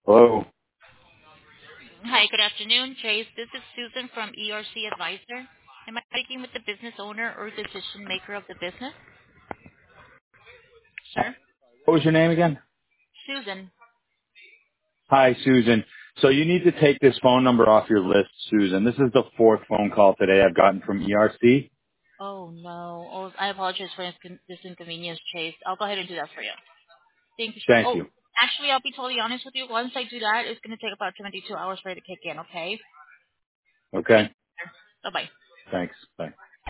Hello. Hi, good afternoon, Chase. This is Susan from ERC Advisor. Am I speaking with the business owner or decision maker of the business? Sir? What was your name again? Susan. Hi, Susan. So you need to take this phone number off your list, Susan. This is the fourth phone call today I've gotten from ERC. Oh, no. Oh, I apologize for this inconvenience, Chase. I'll go ahead and do that for you. Thank you, sir. Thank Oh, you. actually, I'll be totally honest with you. Once I do that, it's going to take about 72 hours for it to kick in, okay? Okay. Bye-bye. Thanks. Bye.